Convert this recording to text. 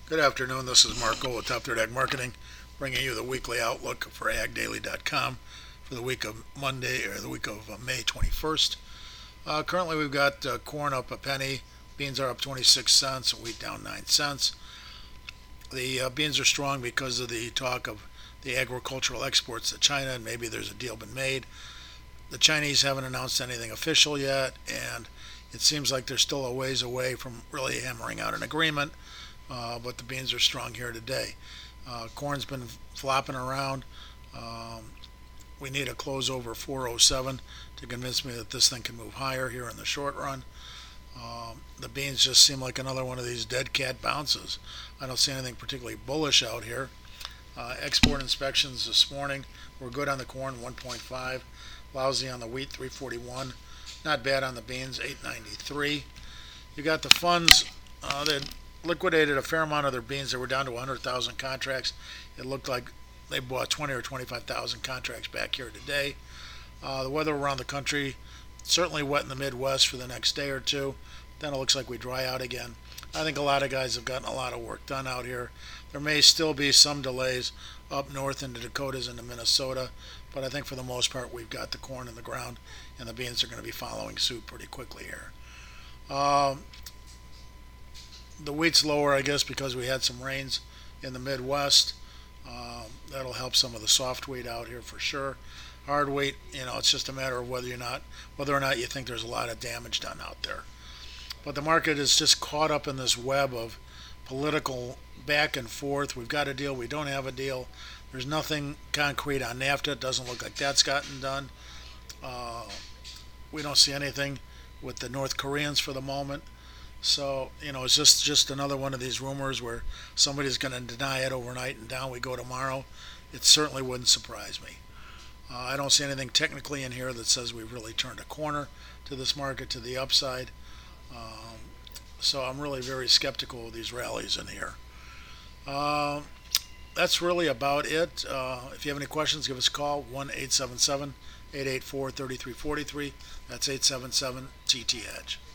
Good afternoon. This is Marco with Top Third Ag Marketing, bringing you the weekly outlook for AgDaily.com for the week of Monday or the week of May 21st. Currently, we've got corn up a penny, beans are up 26 cents, wheat down 9 cents. The beans are strong because of the talk of the agricultural exports to China, and maybe there's a deal been made. The Chinese haven't announced anything official yet, and it seems like they're still a ways away from really hammering out an agreement. But the beans are strong here today. Corn's been flopping around. Um, we need a close over 407 to convince me that this thing can move higher here in the short run. The beans just seem like another one of these dead cat bounces. I don't see anything particularly bullish out here. Export inspections this morning were good on the corn, 1.5. Lousy on the wheat, 341. Not bad on the beans, 893. You got the funds that liquidated a fair amount of their beans. They were down to 100,000 contracts. It looked like they bought 20 or 25,000 contracts back here today. The weather around the country certainly wet in the Midwest for the next day or two. Then it looks like we dry out again. I think a lot of guys have gotten a lot of work done out here. There may still be some delays up north in the Dakotas and Minnesota, but I think for the most part we've got the corn in the ground, and the beans are going to be following suit pretty quickly here. Uh, the wheat's lower, I guess, because we had some rains in the Midwest. That'll help some of the soft wheat out here for sure. Hard wheat, it's just a matter of whether or not you think there's a lot of damage done out there. But the market is just caught up in this web of political back and forth. We've got a deal, we don't have a deal. There's nothing concrete on NAFTA. It doesn't look like that's gotten done. Uh, we don't see anything with the North Koreans for the moment. So, it's just another one of these rumors where somebody's going to deny it overnight and down we go tomorrow. It certainly wouldn't surprise me. I don't see anything technically in here that says we've really turned a corner to this market to the upside. Um, so I'm really very skeptical of these rallies in here. Uh, that's really about it. If you have any questions, give us a call, 1-877-884-3343. That's 877 TT Edge.